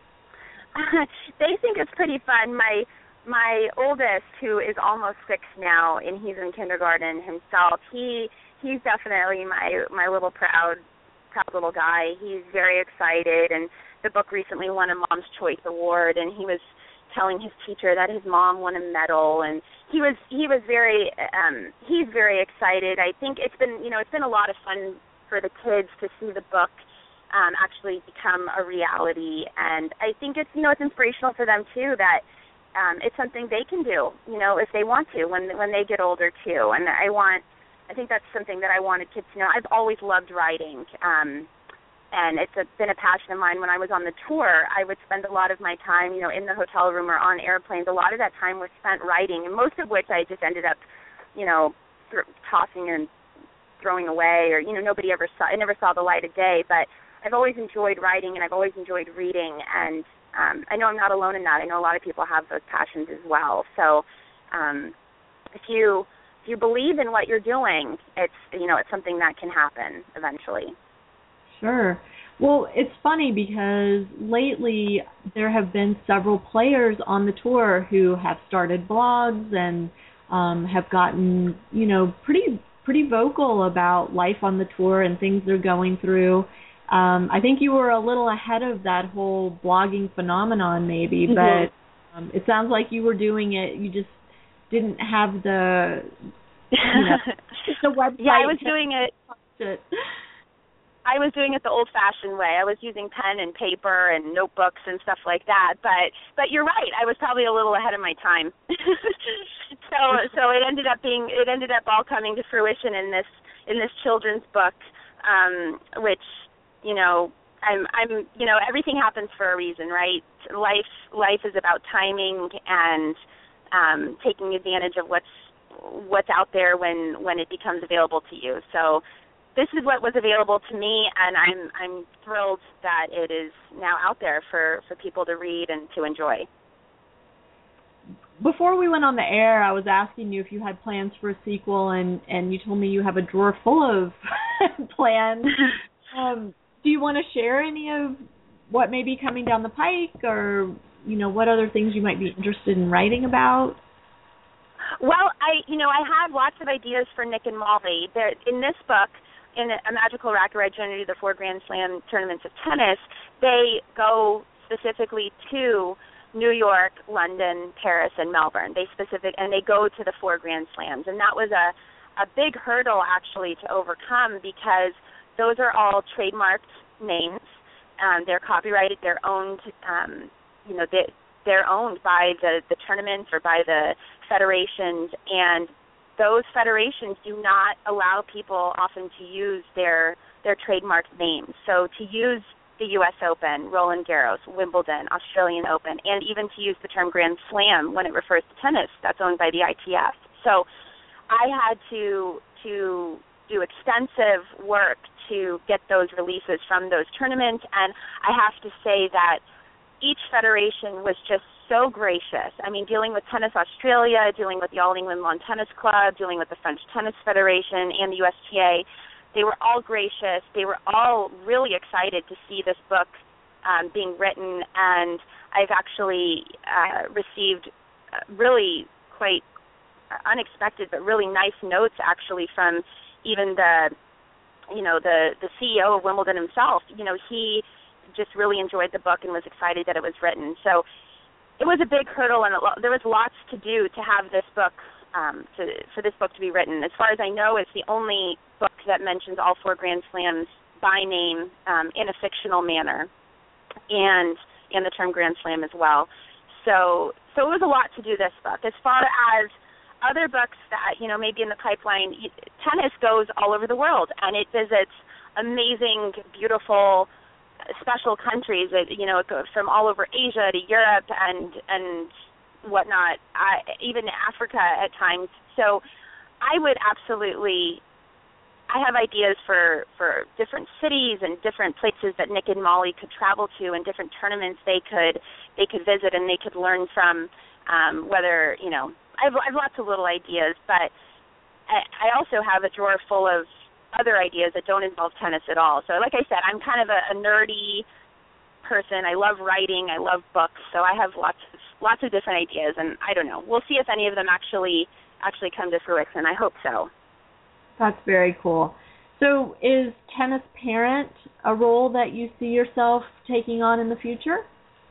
They think it's pretty fun. My my oldest, who is almost six now, and he's in kindergarten himself, he he's definitely my my little proud proud little guy. He's very excited, and the book recently won a Mom's Choice Award, and he was telling his teacher that his mom won a medal, and he was he was very um he's very excited. I think it's been you know it's been a lot of fun for the kids to see the book um actually become a reality, and I think it's you know it's inspirational for them too, that um it's something they can do, you know if they want to when when they get older too. And I want I think that's something that I wanted kids to know. I've always loved writing, um, and it's a, been a passion of mine. When I was on the tour, I would spend a lot of my time, you know, in the hotel room or on airplanes. A lot of that time was spent writing, and most of which I just ended up, you know, th- tossing and throwing away, or, you know, nobody ever saw, it never saw the light of day. But I've always enjoyed writing, and I've always enjoyed reading, and um, I know I'm not alone in that. I know a lot of people have those passions as well. So um, if you... If you believe in what you're doing, it's you know it's something that can happen eventually. Sure. Well, it's funny because lately there have been several players on the tour who have started blogs and um, have gotten you know pretty pretty vocal about life on the tour and things they're going through. Um, I think you were a little ahead of that whole blogging phenomenon, maybe, mm-hmm. but um, it sounds like you were doing it. You just didn't have the, you know, the website. Yeah, I was doing it. it. I was doing it the old-fashioned way. I was using pen and paper and notebooks and stuff like that. But but you're right. I was probably a little ahead of my time. so so it ended up being it ended up all coming to fruition in this in this children's book, um, which you know I'm I'm you know everything happens for a reason, right? Life life is about timing and um, taking advantage of what's what's out there when when it becomes available to you. So. This is what was available to me, and I'm I'm thrilled that it is now out there for, for people to read and to enjoy. Before we went on the air, I was asking you if you had plans for a sequel, and, and you told me you have a drawer full of plans. um, do you want to share any of what may be coming down the pike, or you know what other things you might be interested in writing about? Well, I you know I have lots of ideas for Nick and Molly. There, in this book. In A Magical Racket Ride Journey to the Four Grand Slam Tournaments of Tennis, they go specifically to New York, London, Paris, and Melbourne. They specific and they go to the four Grand Slams, and that was a a big hurdle actually to overcome because those are all trademarked names. Um, they're copyrighted, they're owned. Um, you know, they they're owned by the the tournaments or by the federations, and those federations do not allow people often to use their their trademarked names. So to use the U S Open, Roland Garros, Wimbledon, Australian Open, and even to use the term Grand Slam when it refers to tennis, that's owned by the I T F. So I had to to do extensive work to get those releases from those tournaments, and I have to say that each federation was just so gracious. I mean, dealing with Tennis Australia, dealing with the All England Lawn Tennis Club, dealing with the French Tennis Federation and the U S T A, they were all gracious. They were all really excited to see this book um, being written, and I've actually uh, received really quite unexpected but really nice notes actually from even the, you know, the, the C E O of Wimbledon himself. You know, he just really enjoyed the book and was excited that it was written. So it was a big hurdle, and lo- there was lots to do to have this book, um, to, for this book to be written. As far as I know, it's the only book that mentions all four Grand Slams by name um, in a fictional manner, and in the term Grand Slam as well. So, so it was a lot to do this book. As far as other books that, you know, maybe in the pipeline, tennis goes all over the world, and it visits amazing, beautiful, special countries, you know, it goes from all over Asia to Europe and and whatnot, I, even Africa at times. So I would absolutely, I have ideas for, for different cities and different places that Nick and Molly could travel to, and different tournaments they could they could visit and they could learn from. Um, whether, you know, I have, I have lots of little ideas, but I, I also have a drawer full of other ideas that don't involve tennis at all. So like I said, I'm kind of a, a nerdy person. I love writing. I love books. So I have lots of, lots of different ideas, and I don't know. We'll see if any of them actually actually come to fruition. I hope so. That's very cool. So is tennis parent a role that you see yourself taking on in the future?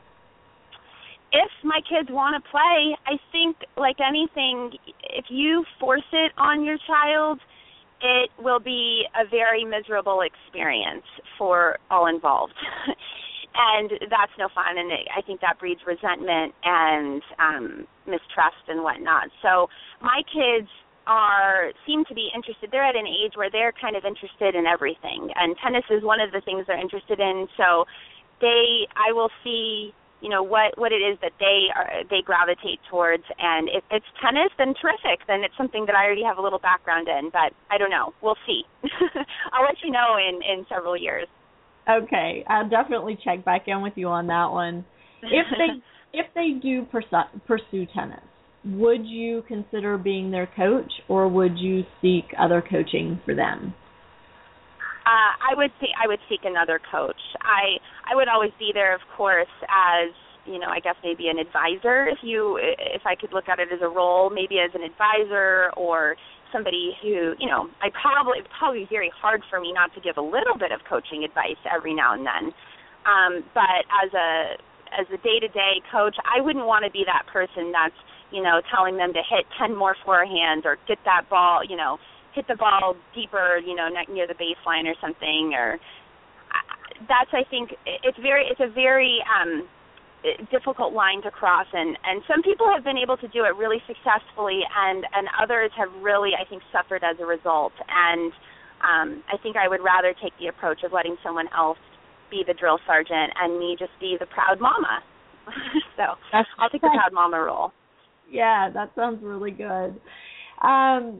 If my kids want to play, I think like anything, if you force it on your child, it will be a very miserable experience for all involved. And that's no fun, and it, I think that breeds resentment and um, mistrust and whatnot. So my kids are seem to be interested. They're at an age where they're kind of interested in everything, and tennis is one of the things they're interested in. So they, I will see, you know, what, what it is that they are, they gravitate towards, and if it's tennis, then terrific. Then it's something that I already have a little background in, but I don't know. We'll see. I'll let you know in, in several years. Okay, I'll definitely check back in with you on that one. If they if they do persu- pursue tennis, would you consider being their coach, or would you seek other coaching for them? Uh, I would see, I would seek another coach. I I would always be there, of course, as, you know, I guess maybe an advisor, if you if I could look at it as a role, maybe as an advisor, or somebody who, you know, I probably, it's probably very hard for me not to give a little bit of coaching advice every now and then. Um, but as a, as a day-to-day coach, I wouldn't want to be that person that's, you know, telling them to hit ten more forehands or get that ball, you know, hit the ball deeper, you know, near the baseline or something. Or that's, I think, it's very, it's a very um, difficult line to cross, and, and some people have been able to do it really successfully, and, and others have really, I think, suffered as a result. And um, I think I would rather take the approach of letting someone else be the drill sergeant and me just be the proud mama. So that's, I'll take the proud mama role. Yeah, that sounds really good. Um,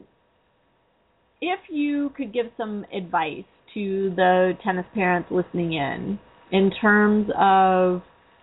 if you could give some advice to the tennis parents listening in, in terms of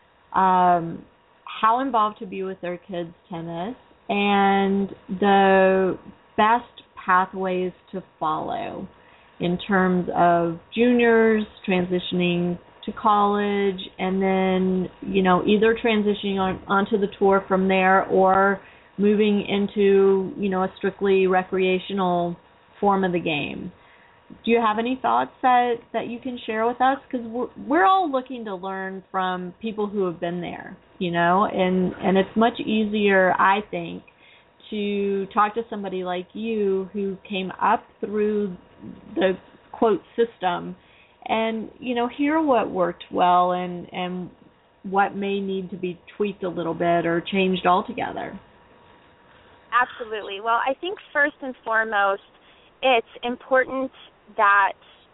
um, how involved to be with their kids' tennis and the best pathways to follow in terms of juniors transitioning to college, and then, you know, either transitioning on, onto the tour from there or moving into, you know, a strictly recreational form of the game. Do you have any thoughts that, that you can share with us? Because we're, we're all looking to learn from people who have been there, you know, and, and it's much easier, I think, to talk to somebody like you who came up through the, quote, system and, you know, hear what worked well and, and what may need to be tweaked a little bit or changed altogether. Absolutely. Well, I think first and foremost, it's important that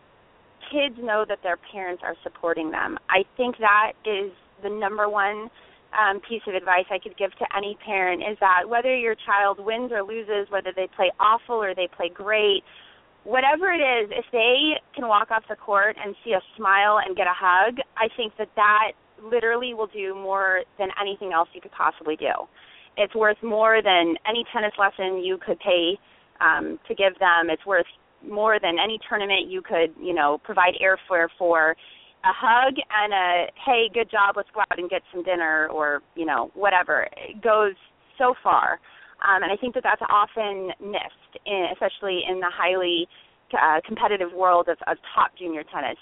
kids know that their parents are supporting them. I think that is the number one um, piece of advice I could give to any parent, is that whether your child wins or loses, whether they play awful or they play great, whatever it is, if they can walk off the court and see a smile and get a hug, I think that that literally will do more than anything else you could possibly do. It's worth more than any tennis lesson you could pay um, to give them. It's worth more than any tournament you could, you know, provide airfare for. A hug and a, hey, good job, let's go out and get some dinner, or, you know, whatever. It goes so far. Um, and I think that that's often missed, in, especially in the highly uh, competitive world of, of top junior tennis.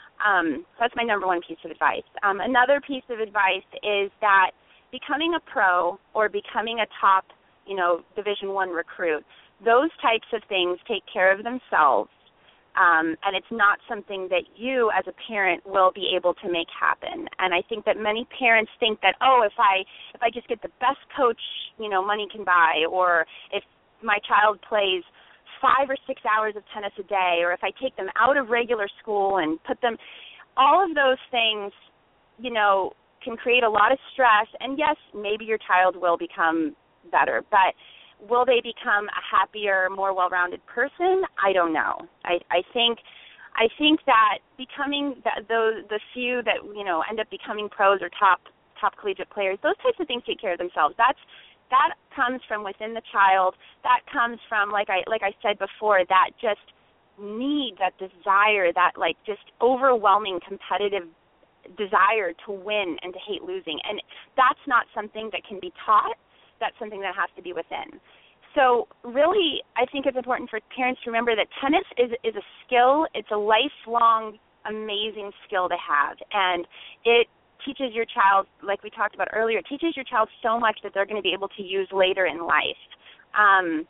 Um, so that's my number one piece of advice. Um, another piece of advice is that becoming a pro or becoming a top, you know, Division One recruit, those types of things take care of themselves, um, and it's not something that you as a parent will be able to make happen. And I think that many parents think that, oh, if I if I just get the best coach, you know, money can buy, or if my child plays five or six hours of tennis a day, or if I take them out of regular school and put them, all of those things, you know, can create a lot of stress. And yes, maybe your child will become better, but will they become a happier, more well-rounded person? I don't know. I, I think I think that becoming the, the the few that, you know, end up becoming pros or top top collegiate players, those types of things take care of themselves. That's that comes from within the child. That comes from, like I like I said before, that just need, that desire, that like just overwhelming competitive desire to win and to hate losing. And that's not something that can be taught. That's something that has to be within. So really, I think it's important for parents to remember that tennis is is a skill. It's a lifelong, amazing skill to have. And it teaches your child, like we talked about earlier, it teaches your child so much that they're going to be able to use later in life. Um,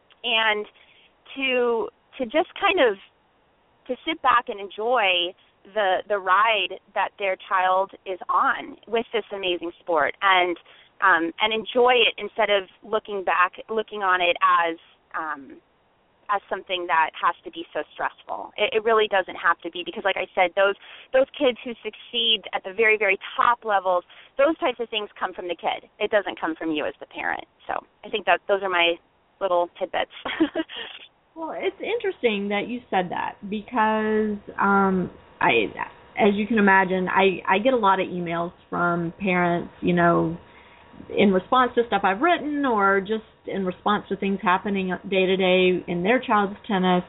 and to to just kind of to sit back and enjoy the the ride that their child is on with this amazing sport, and Um, and enjoy it instead of looking back, looking on it as um, as something that has to be so stressful. It, it really doesn't have to be, because, like I said, those those kids who succeed at the very, very top levels, those types of things come from the kid. It doesn't come from you as the parent. So I think that those are my little tidbits. Well, it's interesting that you said that, because um, I, as you can imagine, I, I get a lot of emails from parents, you know, in response to stuff I've written, or just in response to things happening day to day in their child's tennis.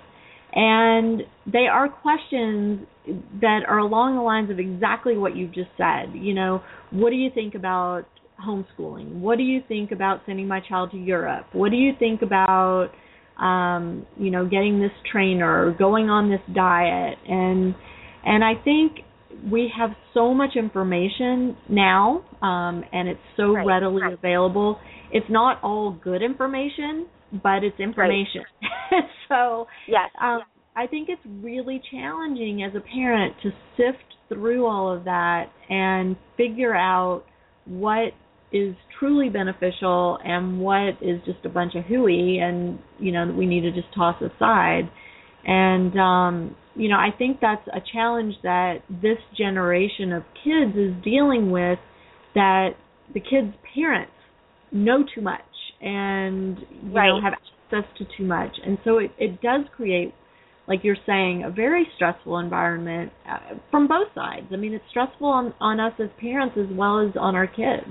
And they are questions that are along the lines of exactly what you've just said. You know, what do you think about homeschooling? What do you think about sending my child to Europe? What do you think about um, you know, getting this trainer, going on this diet. And and I think we have so much information now, um, and it's so right, readily right. available. It's not all good information, but it's information. Right. so yes. Um, I think it's really challenging as a parent to sift through all of that and figure out what is truly beneficial and what is just a bunch of hooey and, you know, that we need to just toss aside. And, um, you know, I think that's a challenge that this generation of kids is dealing with, that the kids' parents know too much and, you right. know, have access to too much. And so it, it does create, like you're saying, a very stressful environment uh, from both sides. I mean, it's stressful on, on us as parents as well as on our kids.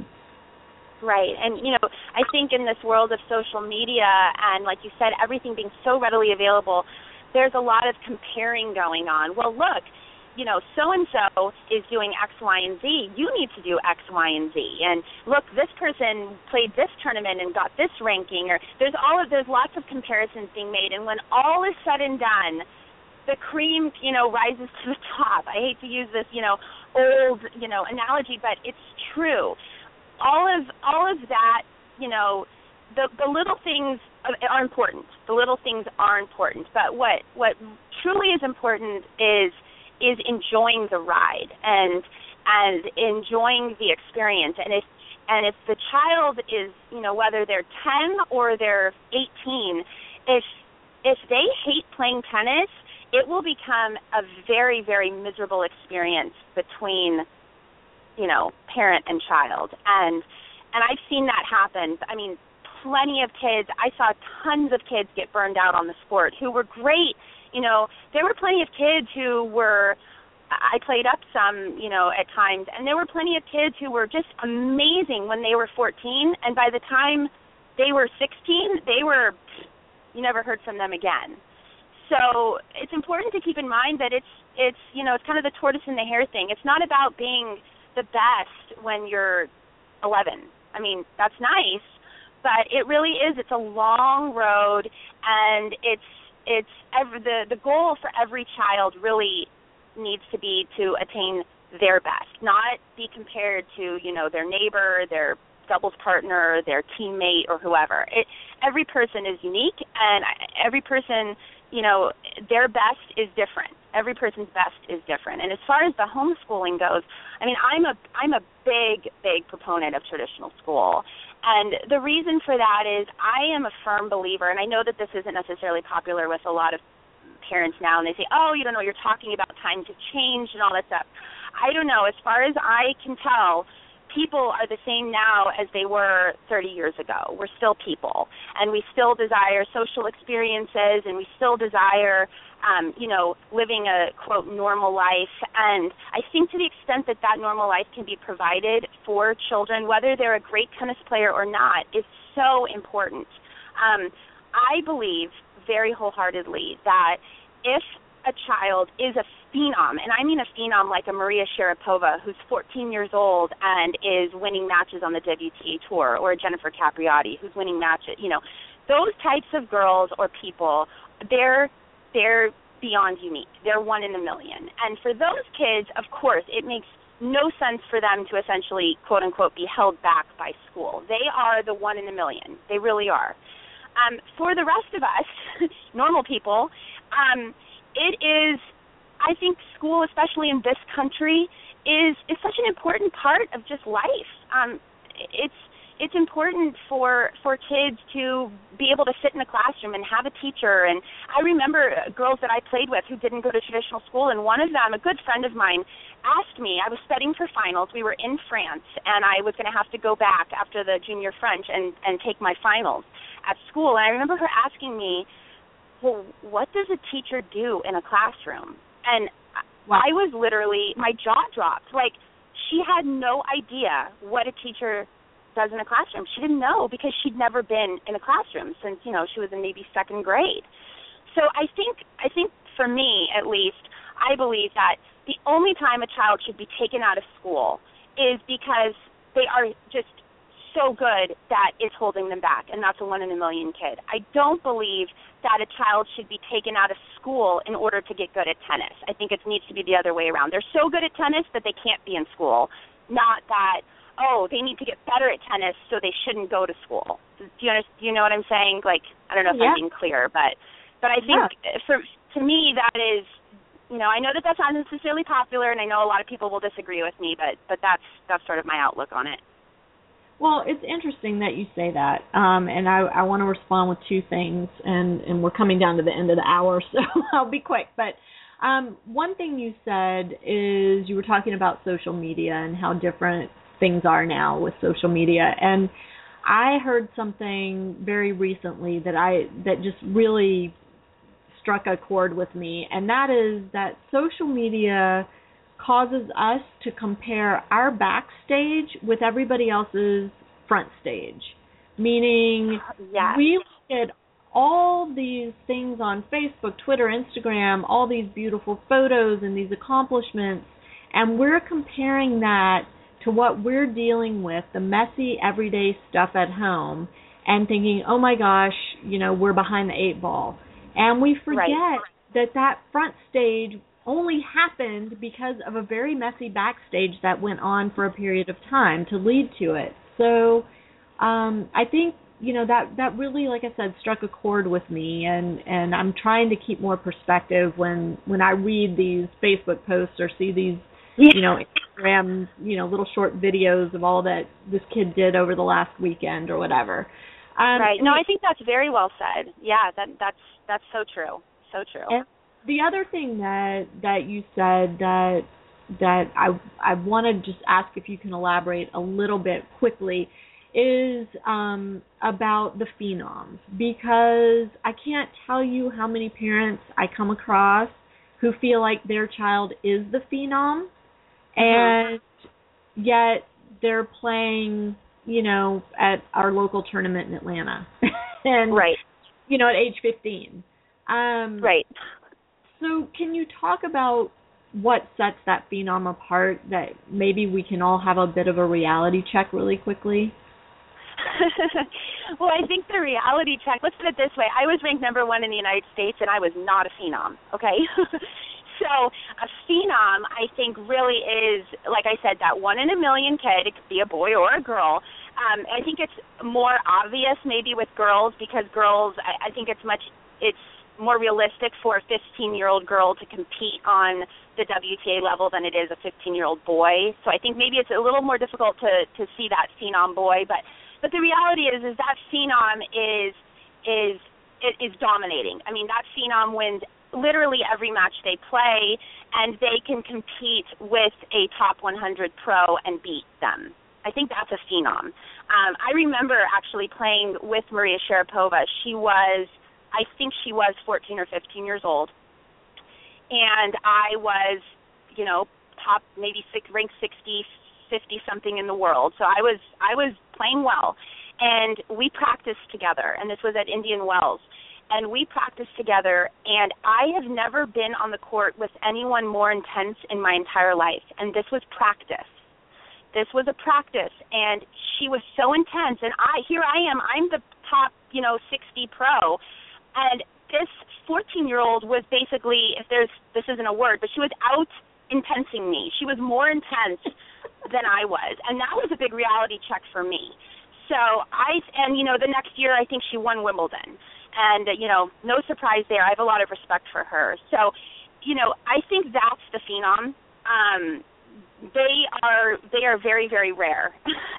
Right. And, you know, I think in this world of social media and, like you said, everything being so readily available, there's a lot of comparing going on. Well, look, you know, so-and-so is doing X, Y, and Z. You need to do X, Y, and Z. And, look, this person played this tournament and got this ranking. Or there's all of, there's lots of comparisons being made. And when all is said and done, the cream, you know, rises to the top. I hate to use this, you know, old, you know, analogy, but it's true. All of all of that, you know, the the little things are important. The little things are important. But what what truly is important is is enjoying the ride and and enjoying the experience. And if and if the child is, you know, whether they're ten or they're eighteen, if if they hate playing tennis, it will become a very, very miserable experience between, you know, parent and child. And and I've seen that happen. I mean, plenty of kids. I saw tons of kids get burned out on the sport who were great. You know, there were plenty of kids who were, I played up some, you know, at times, and there were plenty of kids who were just amazing when they were fourteen, and by the time they were sixteen, they were, you never heard from them again. So it's important to keep in mind that it's, it's you know, it's kind of the tortoise and the hare thing. It's not about being the best when you're eleven. I mean, that's nice, but it really is. It's a long road, and it's it's every, the the goal for every child really needs to be to attain their best, not be compared to, you know, their neighbor, their doubles partner, their teammate, or whoever. It every person is unique, and every person, you know, their best is different. Every person's best is different. And as far as the homeschooling goes, I mean, I'm a I'm a big, big proponent of traditional school. And the reason for that is I am a firm believer, and I know that this isn't necessarily popular with a lot of parents now, and they say, oh, you don't know, you're talking about time to change and all that stuff. I don't know. As far as I can tell, people are the same now as they were thirty years ago. We're still people, and we still desire social experiences, and we still desire, um, you know, living a, quote, normal life. And I think to the extent that that normal life can be provided for children, whether they're a great tennis player or not, is so important. Um, I believe very wholeheartedly that if a child is a phenom, and I mean a phenom like a Maria Sharapova, who's fourteen years old and is winning matches on the W T A Tour, or a Jennifer Capriati, who's winning matches, you know, those types of girls or people, they're they're beyond unique. They're one in a million. And for those kids, of course, it makes no sense for them to essentially, quote unquote, be held back by school. They are the one in a million. They really are. Um, for the rest of us, normal people, um, it is, I think school, especially in this country, is is such an important part of just life. Um, it's it's important for for kids to be able to sit in a classroom and have a teacher. And I remember girls that I played with who didn't go to traditional school, and one of them, a good friend of mine, asked me, I was studying for finals, we were in France, and I was going to have to go back after the junior French and, and take my finals at school. And I remember her asking me, well, what does a teacher do in a classroom? And wow. I was literally, my jaw dropped. Like, she had no idea what a teacher does in a classroom. She didn't know because she'd never been in a classroom since, you know, she was in maybe second grade. So I think, I think for me, at least, I believe that the only time a child should be taken out of school is because they are just so good that it's holding them back, and that's a one in a million kid. I don't believe that a child should be taken out of school in order to get good at tennis. I think it needs to be the other way around. They're so good at tennis that they can't be in school, not that, oh, they need to get better at tennis so they shouldn't go to school. Do you, do you know what I'm saying? Like, I don't know if yeah. I'm being clear, but but I think yeah. for to me that is, you know, I know that that's not necessarily popular, and I know a lot of people will disagree with me, but but that's that's sort of my outlook on it. Well, it's interesting that you say that, um, and I, I want to respond with two things, and, and we're coming down to the end of the hour, so I'll be quick. But um, one thing you said is you were talking about social media and how different things are now with social media, and I heard something very recently that I that just really struck a chord with me, and that is that social media causes us to compare our backstage with everybody else's front stage. Meaning, yes. we look at all these things on Facebook, Twitter, Instagram, all these beautiful photos and these accomplishments, and we're comparing that to what we're dealing with, the messy, everyday stuff at home, and thinking, oh my gosh, you know, we're behind the eight ball. And we forget right. that that front stage only happened because of a very messy backstage that went on for a period of time to lead to it. So um, I think, you know, that, that really, like I said, struck a chord with me, and, and I'm trying to keep more perspective when, when I read these Facebook posts or see these, you know, Instagram, you know, little short videos of all that this kid did over the last weekend or whatever. Um, right. No, I think that's very well said. Yeah, that that's that's so true. So true. And the other thing that that you said that that I I want to just ask if you can elaborate a little bit quickly is um, about the phenoms, because I can't tell you how many parents I come across who feel like their child is the phenom, and mm-hmm. yet they're playing, you know, at our local tournament in Atlanta, and right, you know, at age fifteen. Um, right. So can you talk about what sets that phenom apart, that maybe we can all have a bit of a reality check really quickly? Well, I think the reality check, let's put it this way. I was ranked number one in the United States, and I was not a phenom, okay? So a phenom, I think, really is, like I said, that one in a million kid. It could be a boy or a girl. Um, I think it's more obvious maybe with girls, because girls, I, I think it's much, it's more realistic for a fifteen-year-old girl to compete on the W T A level than it is a fifteen-year-old boy. So I think maybe it's a little more difficult to, to see that phenom boy. But but the reality is is that phenom is is is dominating. I mean, that phenom wins literally every match they play, and they can compete with a top one hundred pro and beat them. I think that's a phenom. Um, I remember actually playing with Maria Sharapova. She was I think she was fourteen or fifteen years old, and I was, you know, top maybe six, ranked sixty, fifty something in the world. So I was I was playing well, and we practiced together, and this was at Indian Wells, and we practiced together, and I have never been on the court with anyone more intense in my entire life, and this was practice. This was a practice, and she was so intense, and I here I am, I'm the top, you know, sixty pro. And this fourteen-year-old was basically, if there's, this isn't a word, but she was out-intensing me. She was more intense than I was, and that was a big reality check for me. So I, and, you know, the next year I think she won Wimbledon. And, you know, no surprise there. I have a lot of respect for her. So, you know, I think that's the phenom. Um, they are, they are very, very rare.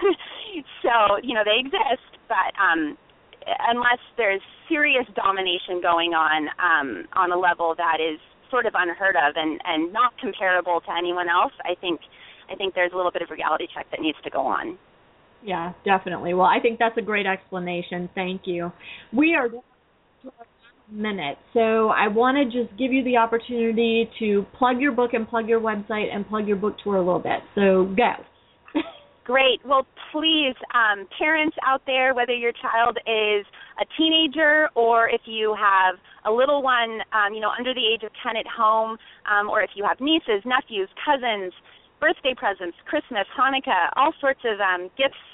So, you know, they exist, but um, unless there's serious domination going on um, on a level that is sort of unheard of and, and not comparable to anyone else, I think I think there's a little bit of reality check that needs to go on. Yeah, definitely. Well, I think that's a great explanation. Thank you. We are minute, so I want to just give you the opportunity to plug your book and plug your website and plug your book tour a little bit. So go. Great. Well, please, um, parents out there, whether your child is a teenager or if you have a little one, um, you know, under the age of ten at home, um, or if you have nieces, nephews, cousins, birthday presents, Christmas, Hanukkah, all sorts of um, gifts,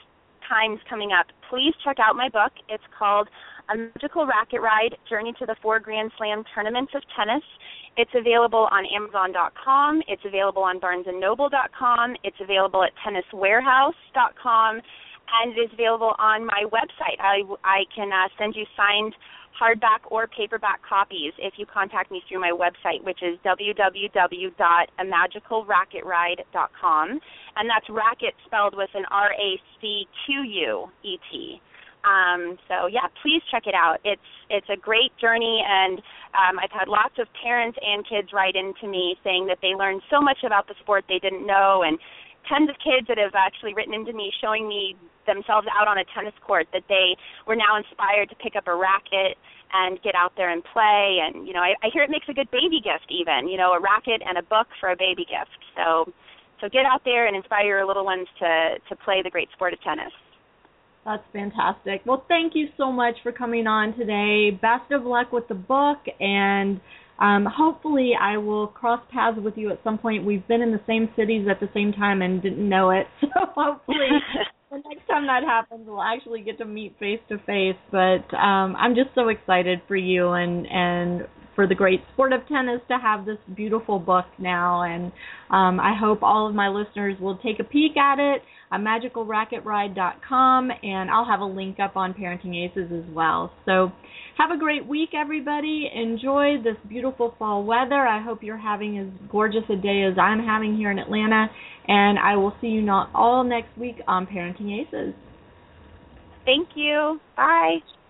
times coming up, please check out my book. It's called A Magical Racket Ride, Journey to the Four Grand Slam Tournaments of Tennis. It's available on Amazon dot com. It's available on Barnes and Noble dot com. It's available at Tennis Warehouse dot com. And it is available on my website. I, I can uh, send you signed hardback or paperback copies if you contact me through my website, which is w w w dot a magical racket ride dot com. And that's racket spelled with an R A C Q U E T. Um, so, yeah, please check it out. It's it's a great journey, and um, I've had lots of parents and kids write into me saying that they learned so much about the sport they didn't know, and tons of kids that have actually written into me showing me themselves out on a tennis court, that they were now inspired to pick up a racket and get out there and play. And, you know, I, I hear it makes a good baby gift even, you know, a racket and a book for a baby gift. So so get out there and inspire your little ones to, to play the great sport of tennis. That's fantastic. Well, thank you so much for coming on today. Best of luck with the book, and um, hopefully I will cross paths with you at some point. We've been in the same cities at the same time and didn't know it, so hopefully the next time that happens we'll actually get to meet face to face. But um, I'm just so excited for you and, and for the great sport of tennis to have this beautiful book now, and um, I hope all of my listeners will take a peek at it. A magical racket ride dot com, and I'll have a link up on Parenting Aces as well. So have a great week, everybody. Enjoy this beautiful fall weather. I hope you're having as gorgeous a day as I'm having here in Atlanta, and I will see you not all next week on Parenting Aces. Thank you. Bye.